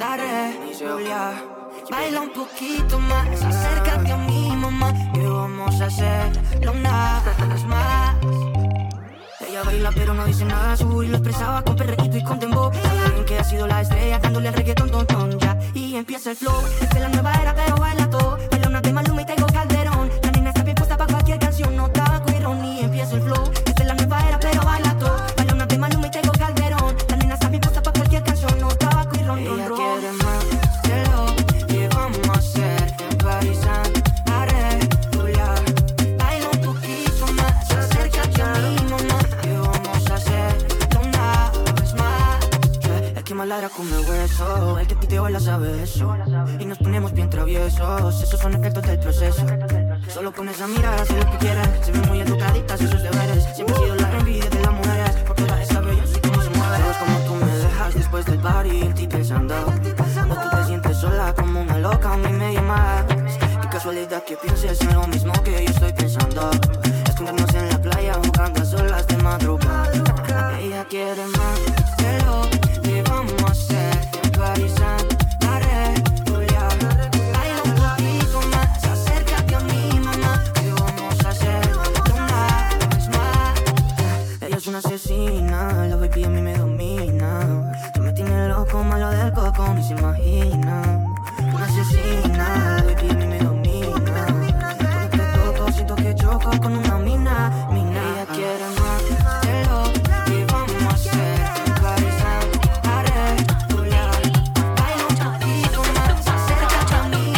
la Julia. Baila un poquito más, acércate a mi mamá, que vamos a hacerlo una vez más. Ella baila pero no dice nada, su booty lo expresaba con perreíto y con dembow. Saben que ha sido la estrella dándole al reggaetón, ton, ton, ya. Y empieza el flow, esta es la nueva era pero baila todo. Baila una de Maluma y tengo Calderón. La nena está bien puesta para cualquier canción, no tabaco y ron. Y empieza el flow, esta es la nueva era pero baila todo. Baila una de Maluma y tengo Calderón. La nena está bien puesta para cualquier canción, no tabaco y ron. Ella quiere más de lo que vamos a hacer en París, la Julia. Baila un poquito más, acércate a mi mamá, que vamos a hacerlo una vez más. El que más ladra come hueso, el que pide baila sabe eso. Y nos ponemos bien traviesos, esos son efectos del proceso. Solo con esa mirada hace lo que quieres. Se ven muy educaditas y sus deberes. Siempre he sido la envidia de las mujeres, por toda esa belleza y cómo se mueve. Es como tú me dejas después del party, en ti pensando. Cuando tú te sientes sola como una loca, a mí me llamas. Qué casualidad que pienses en lo mismo que yo estoy pensando. Escondernos en la playa jugando a solas de madrugada. Ella quiere más de lo que vamos a hacer en París, la Julia. Baila un poquito más, acércate a mi mamá, que vamos a hacerlo una vez más. Ella es una asesina, la baby a mí me domina. Tú me tienes loco, malo del coco, ni se imagina. Una asesina, la baby a mí me domina. Todo que toco, siento que choco con una mina. Ella quiere más de lo que vamos a hacer en París, la Julia. Baila un poquito más, acércate a mí.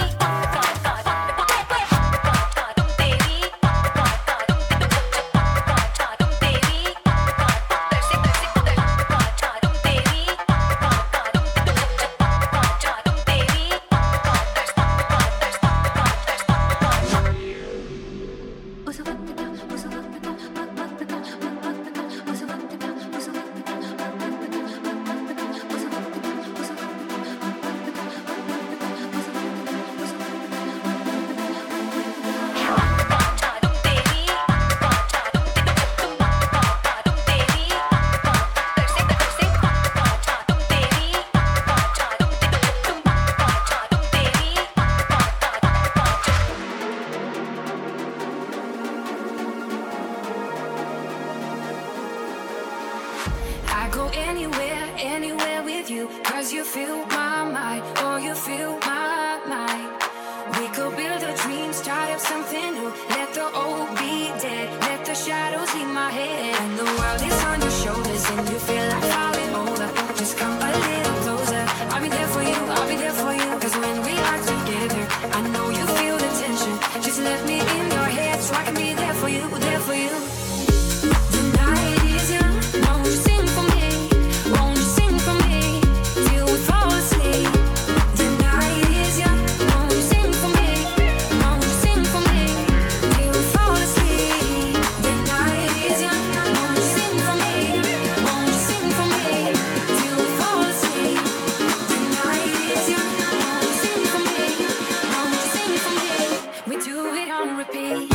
I go anywhere, anywhere with you, 'cause you fill my mind, or you fill my mind. We could build a dream, start up something new. Let the old be dead, let the shadows in my head. And the world is on your shoulders and you feel like falling over. Just come a little closer, I'll be there for you, I'll be there for you. 'Cause when we are together, I know you feel the tension. Just let me in your head so I can be there for you, there for you. The night is young, won't you sing for me? Won't you sing for me till we fall asleep? The night is young, won't you sing for me? Won't you sing for me till we fall asleep? The night is young, won't you sing for me? Won't you sing for me till we fall asleep? The night is young, won't you sing for me? Won't you sing for me? We do it on repeat.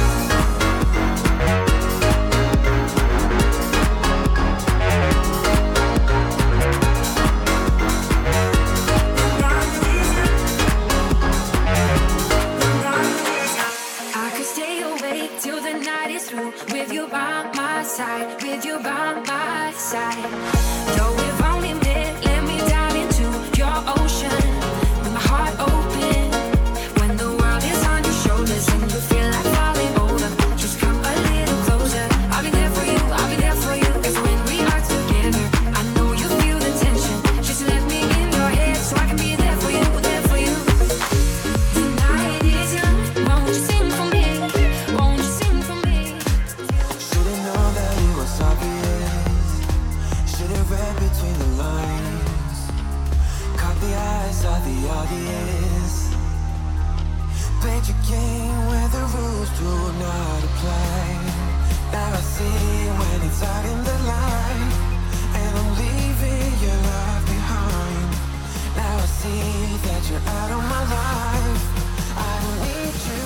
I could stay awake till the night is through, with you by my side, with you by my side. Though we've only met, let me dive into your ocean with my heart open. When the world is on your shoulders and you feel like falling over, just come a little closer. I'll be there for you, I'll be there for you. 'Cause when we are together, I know you feel the tension. Just let me in your head so I can be there for you, there for you. The night is young, won't you sing for me? Won't you sing for me? Should've known that it was obvious. Should've read between the lines. Caught the eyes of the audience. Played your game where the rules do not apply. Now I see when it's out in the light, and I'm leaving your life behind. Now I see that you're out of my life. I don't need you.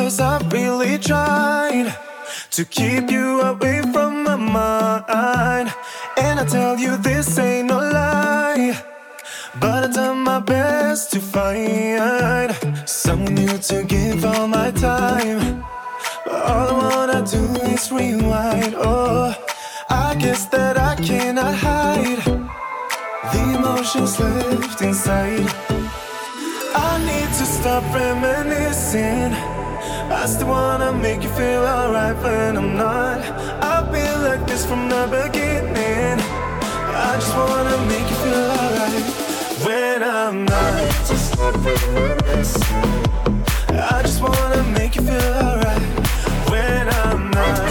twice I've really tried to keep you away from my mind. And I tell you this ain't no lie, but I've done my best to find someone new to give all my time. But all I wanna do is rewind. Oh, I guess that I cannot hide the emotions left inside. I need to stop reminiscing. I still wanna make you feel alright when I'm not. I've been like this from the beginning. I just wanna make you feel alright when I'm not. I need to stop reminiscing. I just wanna make you feel alright when I'm not.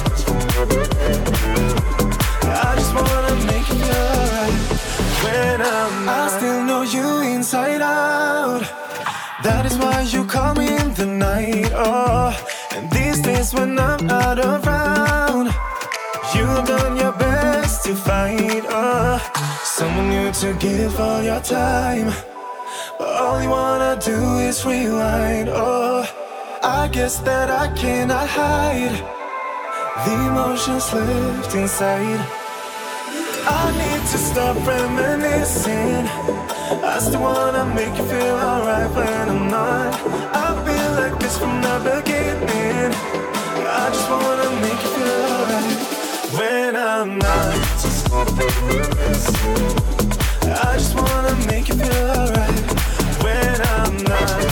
I just wanna make you feel alright when I'm not. I still know you inside out. That is why you call me in the night. Oh, and these days when I'm not around, you've done your best to find someone new to give all your time. But all you wanna do is rewind. Oh, I guess that I cannot hide the emotions left inside. I need to stop reminiscing. I still wanna make you feel alright when I'm not. I've been like this from the beginning. I just wanna make you feel alright when I'm not. I need to stop reminiscing. I just wanna make you feel alright when I'm not.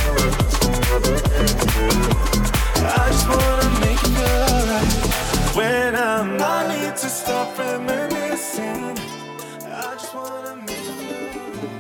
I just wanna make you feel alright when I'm not. I need to stop reminiscing. I just wanna make you feel alright.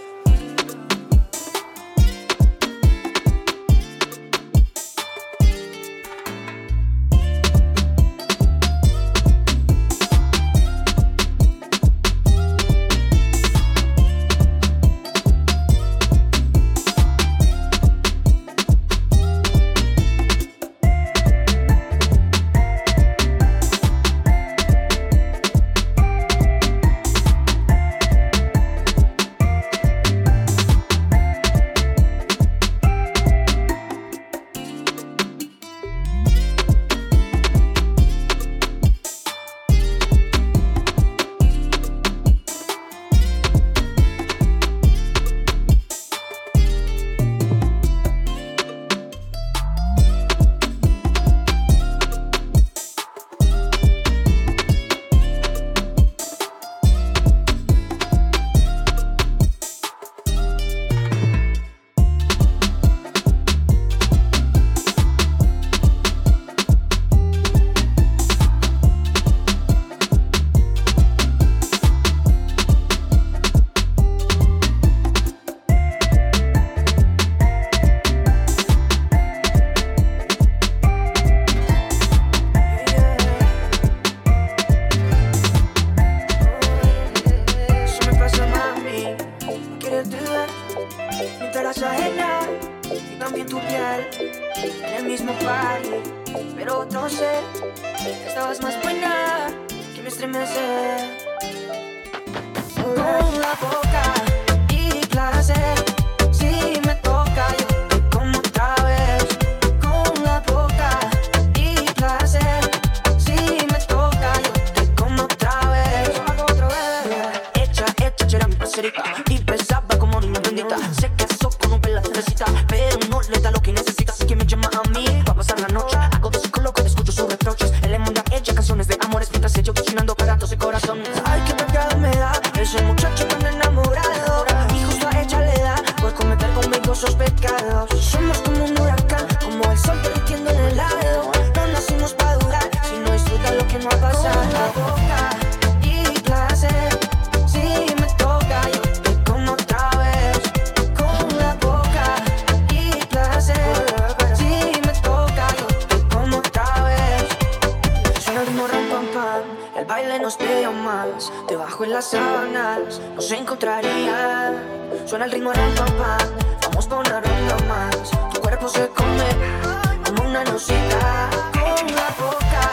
Suena el ritmo, ram, pam, pam. Vamos pa' una ronda más. Tu cuerpo se come como una rosita. Con la boca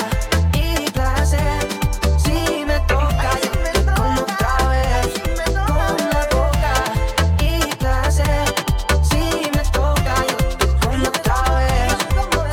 y placer. Si me toca, como otra vez. Con la boca y placer. Si me toca, como otra vez.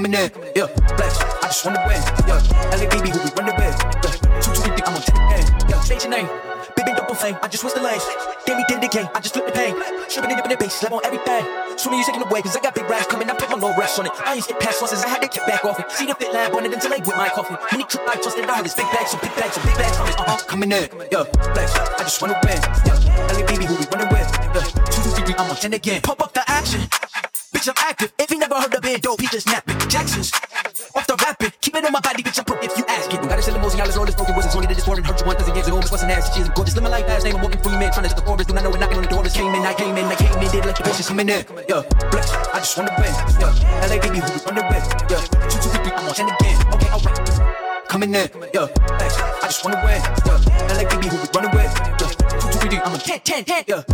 coming in, yeah. Flex, I just wanna win, yeah. LABB, who we running with, yeah. 223, I'm on 10 again, yeah. State your name, big double flame, I just switched the lanes. Gave me 10 decay, I just flipped the pain. Tripping in the bass, slap on everything. Swimming, you taking away, cause I got big raps coming. I put my low reps on it. I ain't skip past once, I had to get back off it. See the fit lab on it until I with my coffee. Many trip I trusted all this big bags, so big bags, so big bags coming. Coming in, yeah. Flex, I just wanna win, yeah. LABB, who we running with, yeah. 223, I'm on 10 again. Pump up the action. Bitch, I'm active. If you never heard of it, dope, he just napping. Jackson's off the rapping. Keep it on my body, bitch, I'm pro if you ask it. Gotta sell emotion, y'all is all this broken wasn't only that this foreign hurt you one cause it gives it almost wasn't ass. She is gorgeous, live my life fast, name, I'm walking free man, trying to hit the forest. Do not know when knocking on the door, this came in, I came in, did like the bitches coming in. Yeah, flex, I just wanna win. Yeah, LABB, who we running with. Yeah, 223, I'm on 10 again. Okay, alright. Coming in, yeah, flex, I just wanna win. Yeah, LABB, who we running with. Yeah, 223, I'm on 10, yeah.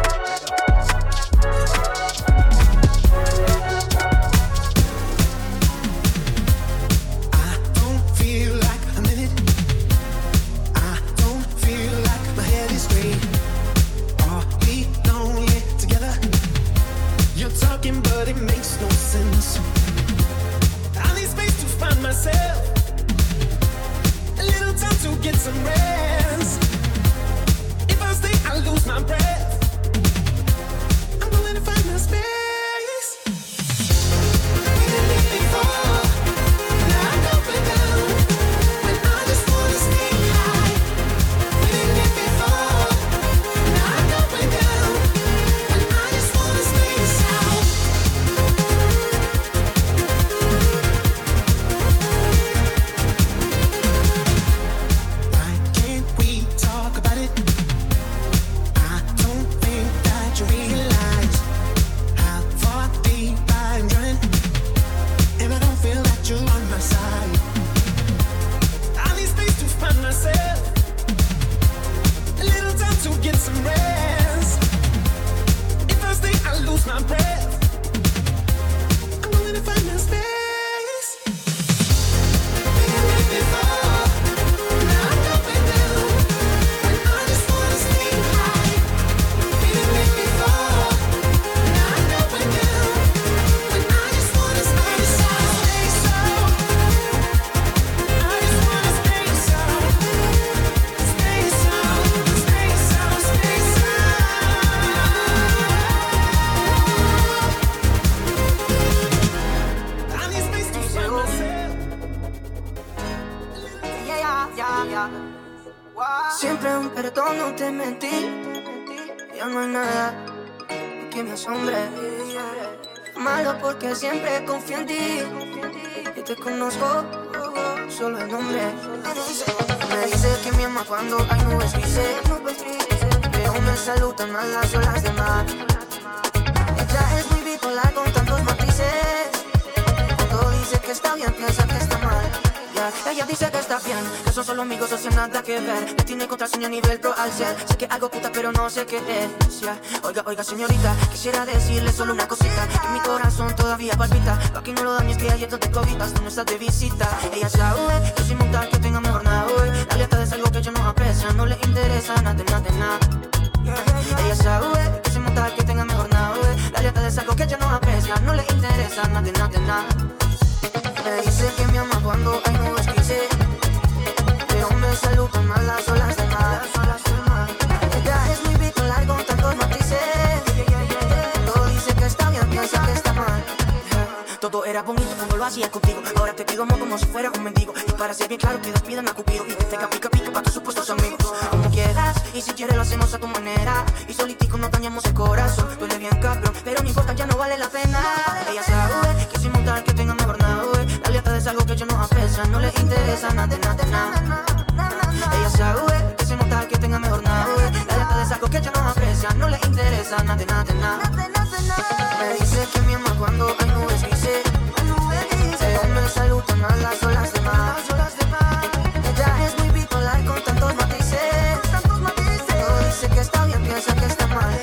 But it makes no sense. I need space to find myself, a little time to get some rest. If I stay, I lose my breath. I'm going to find my space. We did it before, now I'm up and down, when I just wanna stay high. We did it before, now I'm up and down, when I just wanna stay sound. My breath. I'm going to find my space. We did it before, now I'm up and down, when I just wanna stay high. We did it before, now I'm up and down, when I just wanna stay sound. Stay sound. I just wanna stay sound. Stay sound. Stay sound. Stay sound. Siempre un perdón, no te mentí. Ya no hay nada que me asombre. Malo porque siempre confío en ti. Y te conozco solo el nombre. Me dice que me ama cuando hay nubes grises. Pero me saludan más las olas de mar. Ella es muy bipolar con tantos matices. Cuando dice que está bien, piensa que está mal. Ella dice que está bien, que son solo amigos, o sea, nada que ver. Me tiene contraseña a nivel pro al ser. Sé que hago puta, pero no sé qué es, yeah. Oiga, señorita, quisiera decirle solo una cosita. Que mi corazón todavía palpita. Pa' que no lo dañes, que ayer te cobitas, tú no estás de visita. Ella sabe que sin montar que tenga mejor nada hoy. La lealtad es algo que yo no aprecio, no le interesa nada. Ella sabe que sin montar que tenga mejor nada hoy. La lealtad es algo que yo no aprecio, no le interesa nada. Me dice que me ama cuando hay nubes grises, pero me saludan más las olas de mar. Ella es muy bipolar con tantos matices. Todo dice que está bien, piensa que está mal. Todo era bonito cuando lo hacía contigo. Ahora te pido amor como si fuera un mendigo. Y para ser bien claro, que despidan a Cupido y te tenga pica para tus supuestos amigos. Como quieras, y si quieres lo hacemos a tu manera. Y solitico nos dañamos el corazón. Duele bien cabrón, pero no importa, ya no vale la pena. Ella sabe que sin montar que tenga mejor nada hoy. La lealtad es algo que yo no aprecio, no le interesa nada. Ella sabe que sin montar que tenga mejor nada hoy. La lealtad es algo que yo no aprecio, no le interesa nada. Me dice que me ama cuando hay nubes grises, pero me saludan más las olas de mar. Ella es muy bipolar con tantos matices. Todo dice que está bien, piensa que está mal.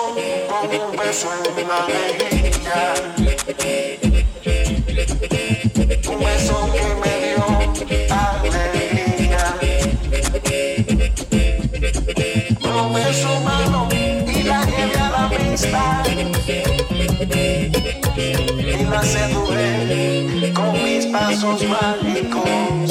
con un beso en la mejilla. Un beso que me dio alegría. Un beso mano y la llevé a la pista. Y la seduje con mis pasos mágicos.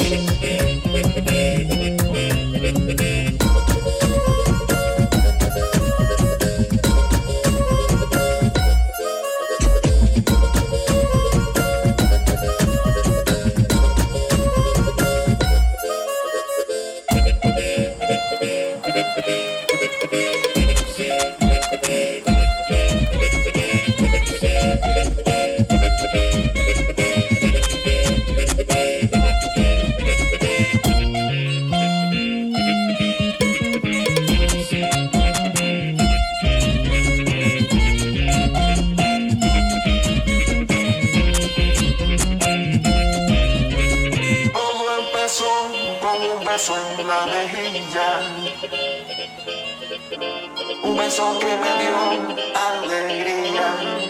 En la mejilla, un beso que me dio alegría.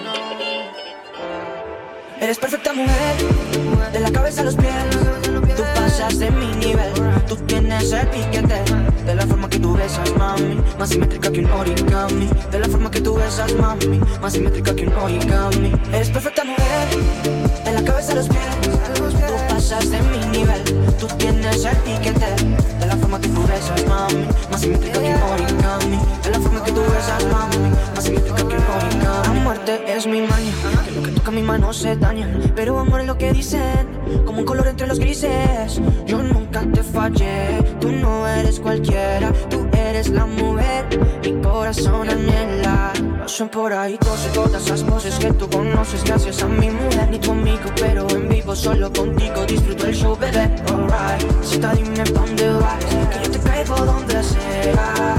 Eres perfecta mujer, de la cabeza a los pies. Tú pasas de mi nivel, tú tienes el piquete. De la forma que tú besas, mami, más simétrica que un origami. De la forma que tú besas, mami, más simétrica que un origami. Eres perfecta mujer, de la cabeza a los pies. Tú pasas de mi nivel, tú tienes el piquete. De la forma que tú besas, mami, más simétrica que un origami. De la forma que tú besas, mami, más simétrica que un origami. La muerte es mi maña, que lo que toca mi mano se daña. Pero amor es lo que dicen, como un color entre los grises. Yo nunca te fallé, tú no eres cualquiera. Tú eres la mujer, mi corazón anhela. Pasan por ahí todas esas voces que tú conoces gracias a mi mujer. Ni tu amigo, pero en vivo solo contigo disfruto el show, bebé. Alright, cita, dime pa' dónde vas, que yo te caigo donde sea.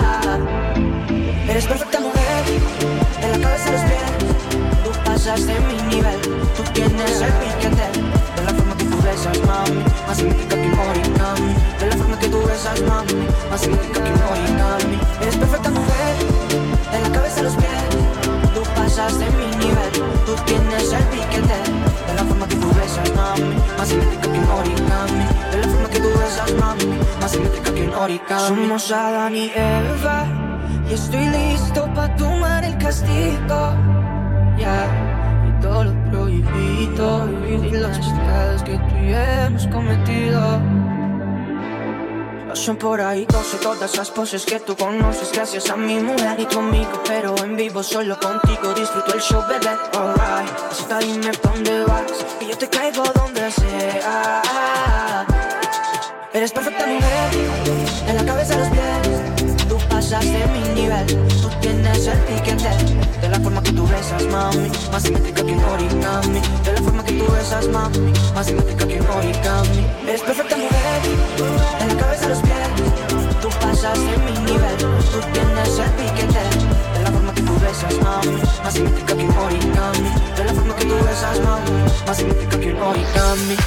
Eres perfecta mujer, de la cabeza a los pies. Tú pasas de mi nivel, tú tienes el piquete. De la forma que tú besas, mami, más simétrica que un origami. De la forma que tú besas, mami, más simétrica que un origami. Eres perfecta mujer, de la cabeza a los pies. Tú pasas de mi nivel, tú tienes el piquete. De la forma que tú besas, mami, más simétrica que un origami. De la forma que tú besas, mami, más simétrica que un origami. Somos Adán y Eva, y estoy listo pa' tomar el castigo. Yeah. Y todo lo prohibido, y los pecados que tú y yo hemos cometido. Pasan por ahí todas esas poses que tú conoces gracias a mi mujer y tu amigo, pero en vivo solo contigo disfruto el show, bebé. Alright, cita, dime pa' dónde vas, que yo te caigo donde sea. Eres perfecta mujer, de la cabeza a los pies. Tú pasas de mi nivel, tú tienes el piquete. De la forma que tú besas, mami, más simétrica que un origami. De la forma que tú besas, mami, más simétrica que un origami. Eres perfecta mujer, de la cabeza a los pies. Tú pasas de mi nivel, tú tienes el piquete. De la forma que tú besas, mami, más simétrica que un origami. De la forma que tú besas, mami, más simétrica que un origami.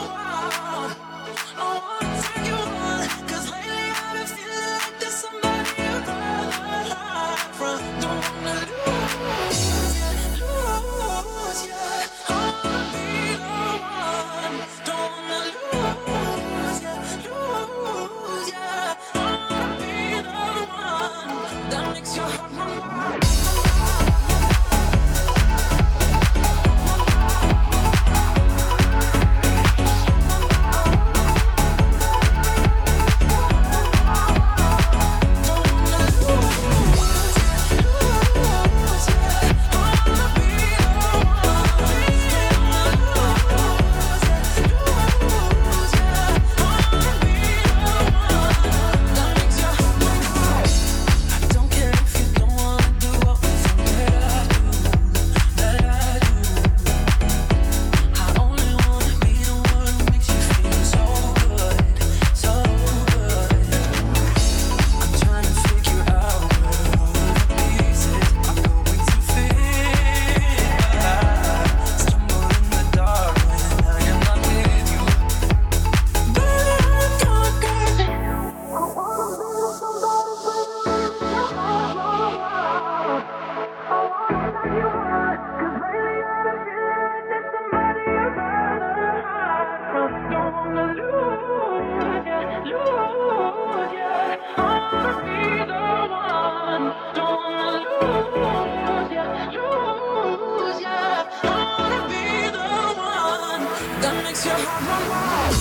Somebody makes your heart run wild.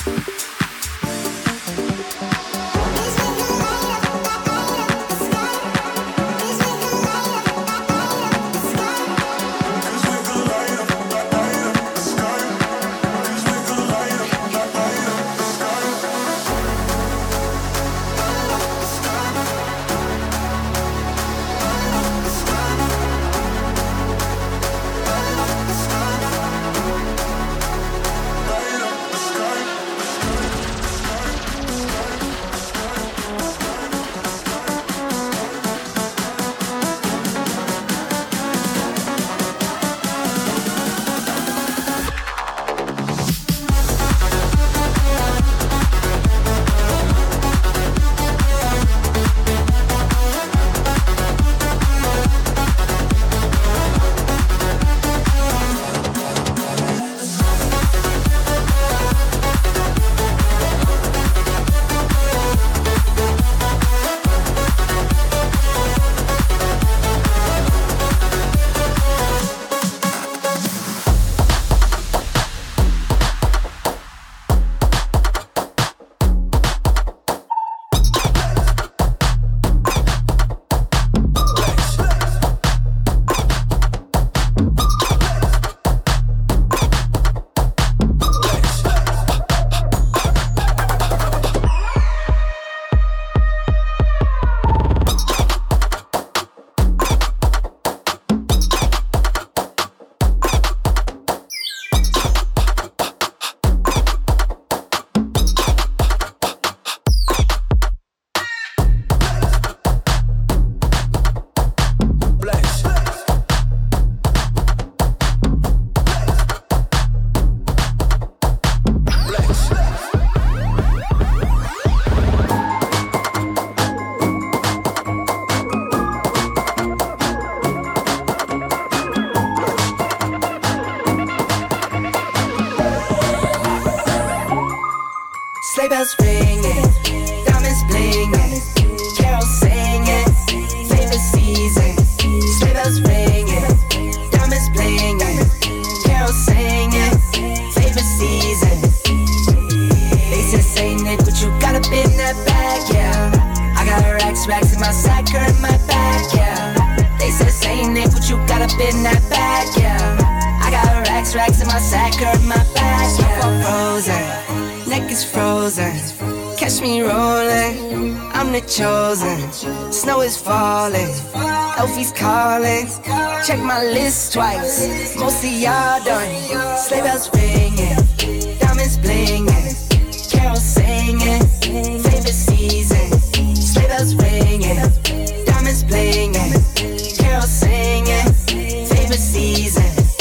Sleigh bells ringing, diamonds blinging, carols singing, favorite season. Sleigh bells ringing, diamonds blinging, carols singing, favorite season. They said, say Nick, what you got up in that bag, yeah. I got racks in my sack or in my bag, yeah. They said, say Nick, what you got up in that bag, yeah. I got racks in my sack or in my bag, yeah. Frozen, neck is frozen. Catch me rolling, I'm the chosen. Snow is falling, Elfie's calling. Check my list twice, most of y'all done. Sleigh bells ringing, diamonds blinging, carols singing, favorite season. Sleigh bells ringing, diamonds blinging, carols singing, favorite season.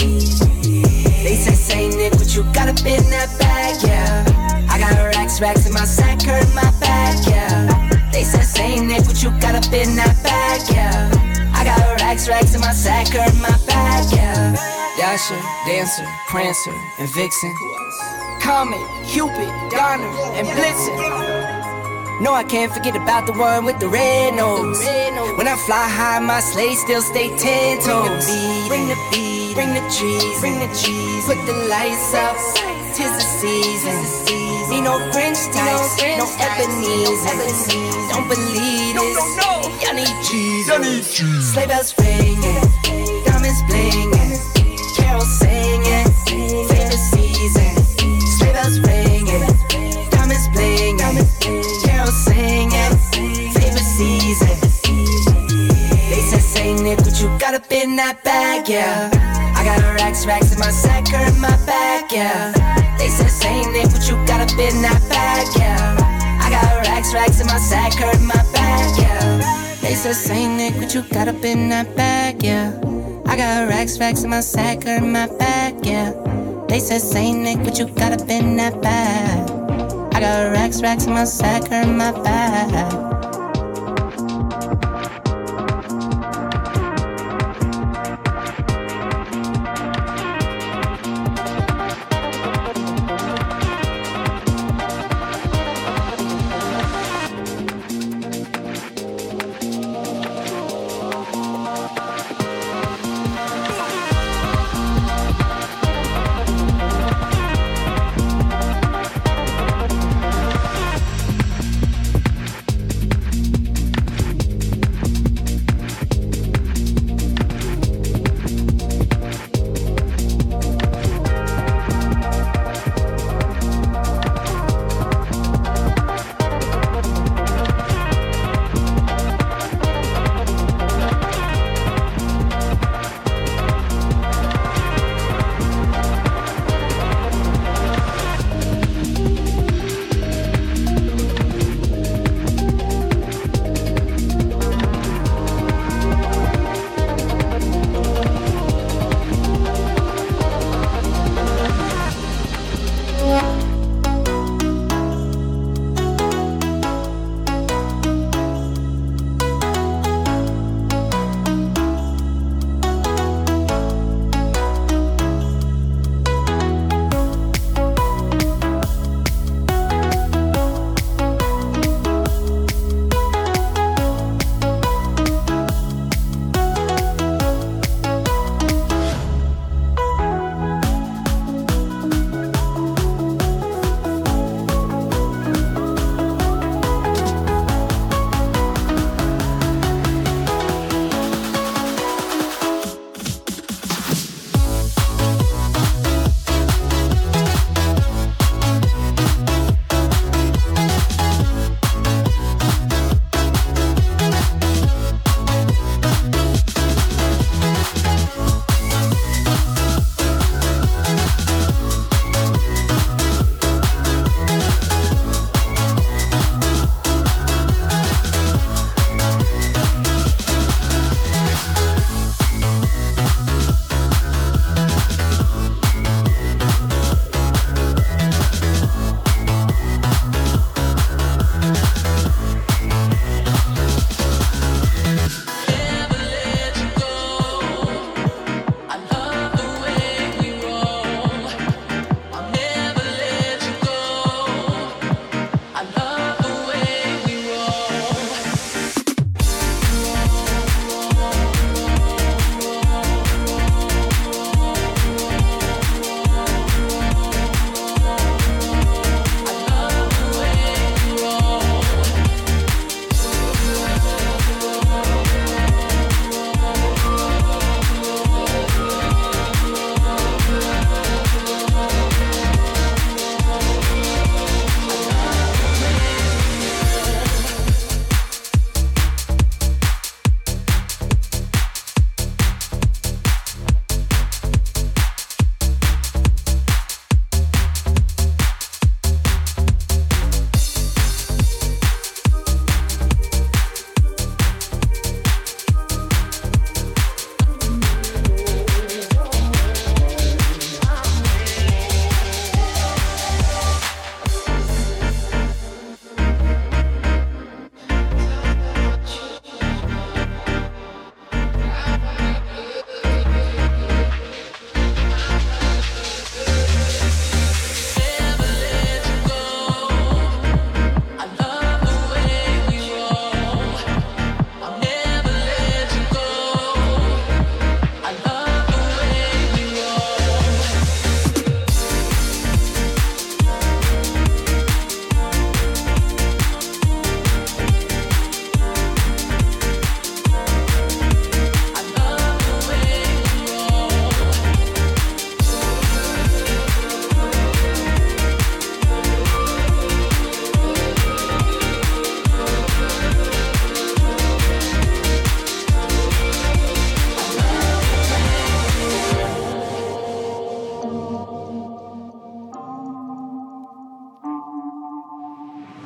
They say Nick, what you got up in that bag, yeah. I got racks in my sack or in my bag, yeah. They say Nick, what you got up in that bag, yeah. I got racks in my sack or in my bag, yeah. Dasher, Dancer, Prancer, and Vixen, Comet, Cupid, Donner, and Blitzen. No, I can't forget about the one with the red nose. When I fly high, my sleigh still stay 10 toes. Bring the beat, bring the trees, bring the cheese. Put the lights up, 'tis the season. Need no Grinch types, no Ebenezer. Don't believe this, y'all need cheese. Sleigh bells ringing, diamonds blinging, carols singing, favorite season. Sleigh bells ringing, diamonds blinging, carols singing, favorite season. They said, say Nick, what you got up in that bag, yeah. I got racks in my sack or in my bag, yeah. They said, say Nick, what you got up in that bag, yeah. I got racks in my sack or in my bag, yeah. They said, say Nick, what you got up in that bag, yeah. I got racks in my sack or in my bag, yeah. They said, say Nick, what you got up in that bag. I got racks in my sack or in my bag.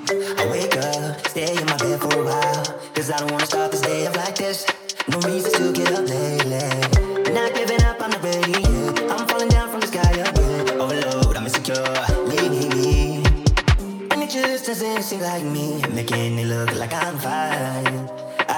I wake up, stay in my bed for a while, cause I don't wanna start this day off like this. No reason to get up lately. Not giving up, I'm not ready yet. I'm falling down from the sky again. Overload, I'm insecure, me. And it just doesn't seem like me, making it look like I'm fine.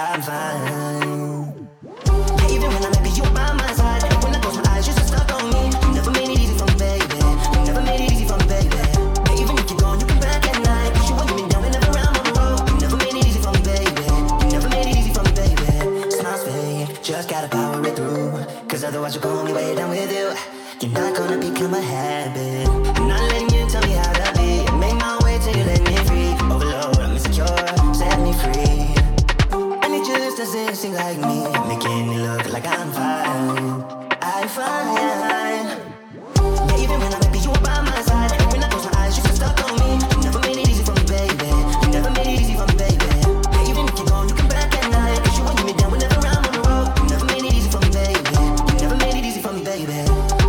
Yeah, even when I'm happy, you by my side. When I close my eyes, you're just stuck on me. You never made it easy for me, baby. You never made it easy for me, baby. Yeah, even if you're gone, you come back at night. Cause you want me down whenever I'm on the road. You never made it easy for me, baby. You never made it easy for me, baby. Smiles fake, just gotta power it through. Cause otherwise you're going way down with you. You're not gonna become a habit. I'm not letting you tell me how to be. I make my way till you let me free. Overload, I'm insecure, set me free. Just doesn't seem like me, making it look like I'm fine. I'm fine. Yeah, even when I'm happy, you are by my side. And when I close my eyes, you're stuck on me. You never made it easy for me, baby. You never made it easy for me, baby. Yeah, even if you're gone, you come back at night. Cause you want me down whenever I'm on the road. You never made it easy for me, baby. You never made it easy for me, baby.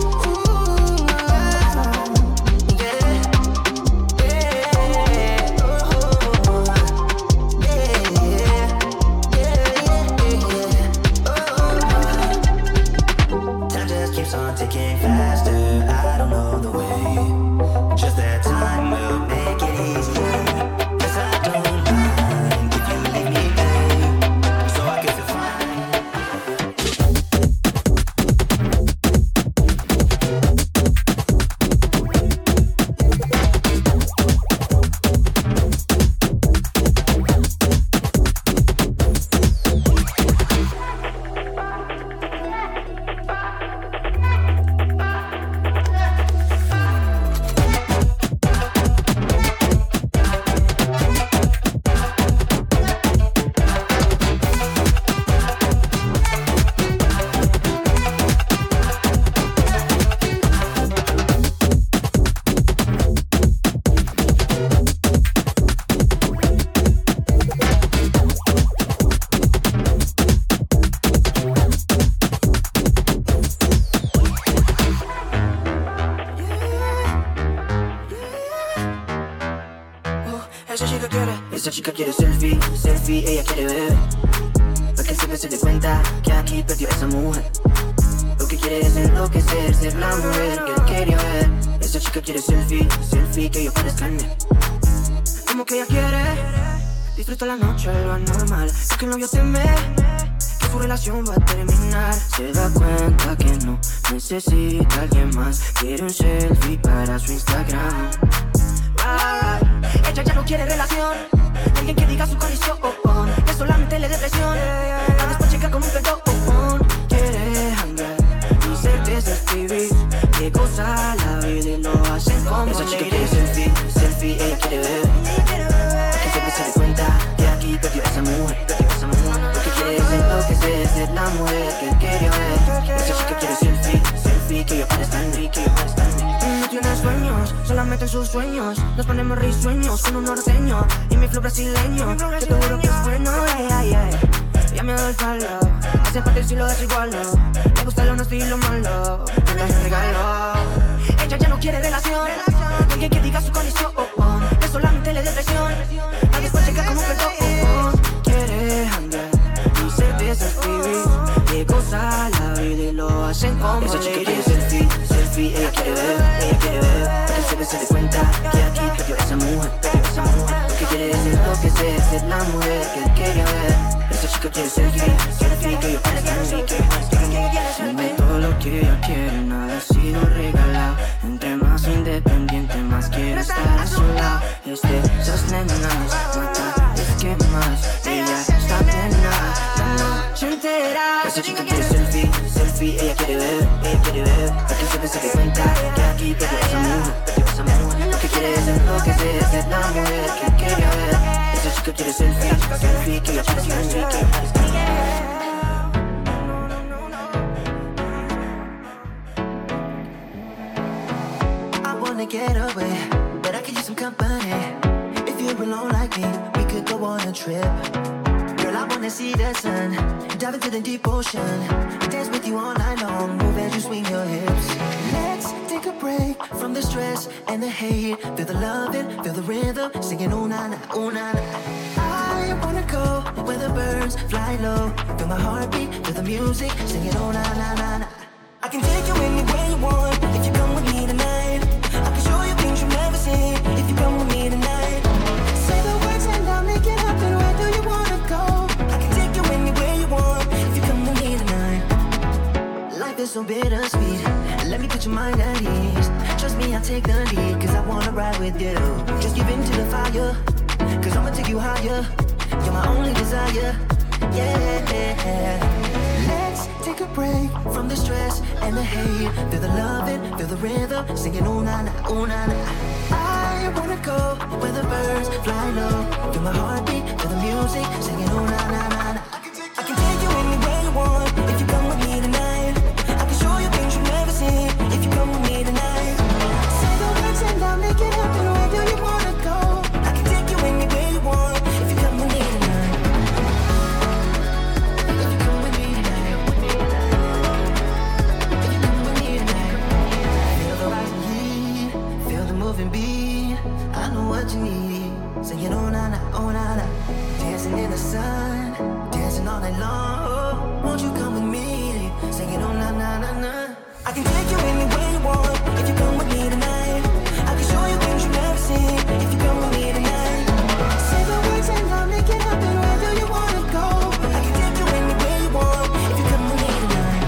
Ticking faster, I don't know the way. Just that time will make it easier. Cause I don't mind if you leave me, babe, so I can feel esa chica quiere selfie, ella quiere ver. Pa' que se dé cuenta que aquí perdió esa mujer. Lo que quiere es enloquecer, ser la mujer que él quería ver. Esa chica quiere selfie, que yo parezca en él. Como que ella quiere disfrutar la noche, lo anormal. Es que el novio teme que su relación va a terminar. Se da cuenta que no necesita a alguien más. Quiere un selfie para su Instagram. Ella ya no quiere relación, alguien que diga su condición, que solamente le dé presión. A después checa con un perdón. Quiere hangar y certeza escribir. Que goza la vida y lo hacen como esa chica quiere selfie, ella quiere ver. Que siempre se dé cuenta que aquí perdió esa mujer. Lo que quiere es enloquecer, ser la mujer que él quería ver. Esa chica quiere selfie, que yo parezca en mí, No tiene sueños, solamente en sus sueños. Nos ponemos risueños con un norteño y mi flow brasileño. Yo te juro que es bueno, ya me doy palo. Hace parte si lo desigualo. Me gusta lo honesto y lo malo. Me das un regalo. Ella ya no quiere relación, alguien que diga su condición, que solamente le dé presión. A después checa como un perdón. Quiere hangar y certeza escribir. Que goza la vida y lo hacen como esa chica quiere selfie, ella quiere ver. Que siempre se dé cuenta que aquí perdió esa mujer. Lo que quiere es enloquecer, ser la mujer que él quería ver. Esa chica quiere selfie, que yo parezca en mí. Dame todo lo que ella quiere, nada ha sido regalado. Entre más independiente, más quiero estar a su lado. Esas nenas, mata, es que más ella está plena la noche entera. Esa chica quiere selfie, ella quiere ver. Para que siempre se dé cuenta que aquí perdió esa mujer. Lo que quiere es enloquecer, ser la mujer que quería ver. Esa chica quiere selfie, que yo parezca en mí. I wanna get away, but I could use some company. If you're alone like me, we could go on a trip. Girl, I wanna see the sun, dive into the deep ocean, dance with you all night long, move as you swing your hips. Let's take a break from the stress and the hate. Feel the loving, feel the rhythm, singing ooh na na, ooh na na. I wanna go where the birds fly low. Feel my heartbeat, feel the music, singing ooh na na na na. I can take you anywhere you want if you come with me tonight. I can show you things you've never seen if you come with me tonight. Say the words and I'll make it happen. Where do you wanna go? I can take you anywhere you want if you come with me tonight. Life is so bittersweet. Let me put your mind at ease. Trust me, I'll take the lead, cause I wanna ride with you. Just give in to the fire, cause I'ma take you higher. You're my only desire, yeah. Let's take a break from the stress and the hate. Feel the loving, feel the rhythm, singing ooh na na, ooh na na. I wanna go where the birds fly low. Feel my heartbeat, feel the music, singing ooh na na na na. I can take you anywhere you want if you come with me tonight. I can show you things you've never seen if you come with me tonight. Say the words and I'll make it happen. Where do you wanna go? I can take you anywhere you want if you come with me tonight. If you come with me tonight. If you come with me tonight. Feel the rising heat, feel the moving beat. I know what you need. Singing oh na na, oh na na. Dancing in the sun, dancing all night long. Oh, won't you come with me? Singing oh na na na na. I can take you anywhere you want if you come with me tonight. I can show you things you've never seen if you come with me tonight. Say the words and I'll make it happen. Where do you wanna go? I can take you anywhere you want if you come with me tonight.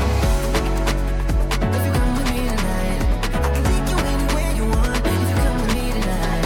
If you come with me tonight, I can take you anywhere you want if you come with me tonight.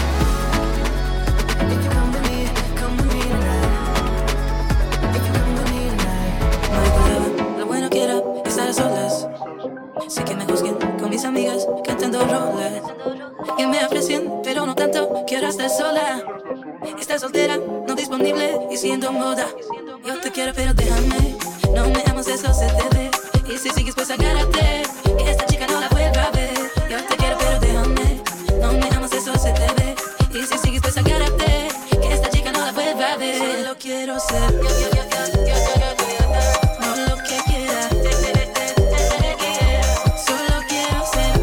If you come with me tonight. If you come with me tonight. No digo nada, lo bueno que era estar a solas. Sé que me juzguen con mis amigas cantando rolas. Que me aprecien, pero no tanto. Quiero estar sola. Estar soltera, no disponible y siendo moda. Yo te quiero, pero déjame. No me amas, eso se te ve. Y si sigues, pues agárrate. Que esta chica no la vuelva a ver. Yo te quiero, pero déjame. No me amas, eso se te ve. Y si sigues, pues agárrate. Que esta chica no la vuelva a ver. Solo quiero ser. No lo que quiera. Solo quiero ser.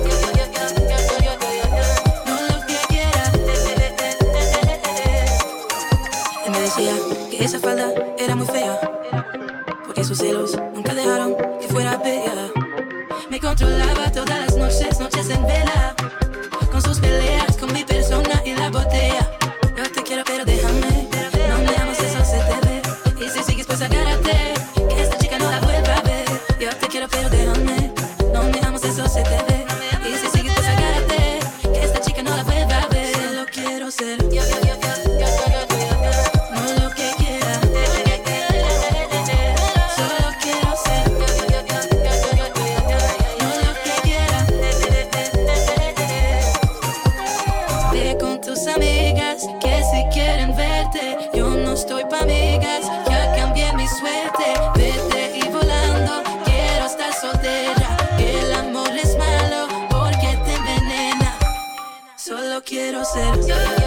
No lo que quiera. Él me decía que esa falda era muy fea, porque sus celos nunca dejaron que fuera bella. Me controlaba todas las noches, noches en vela, con sus peleas, con mi persona y la botella. Yo te quiero, pero déjame. No me amas, eso se te ve. Y si sigues, pues agárrate. Que esta chica no la vuelva a ver. Yo te quiero, pero déjame. No me amas, eso se te ve. Y si sigues, pues agárrate. Que esta chica no la vuelva a ver. Solo quiero ser. No lo que quiera. Solo quiero ser. No lo que quiera. Ve con tus amigas que si quieren verte. Yo no estoy pa' amigas, ya cambié mi suerte. Vete y volando, quiero estar soltera. El amor es malo porque te envenena. Solo quiero ser.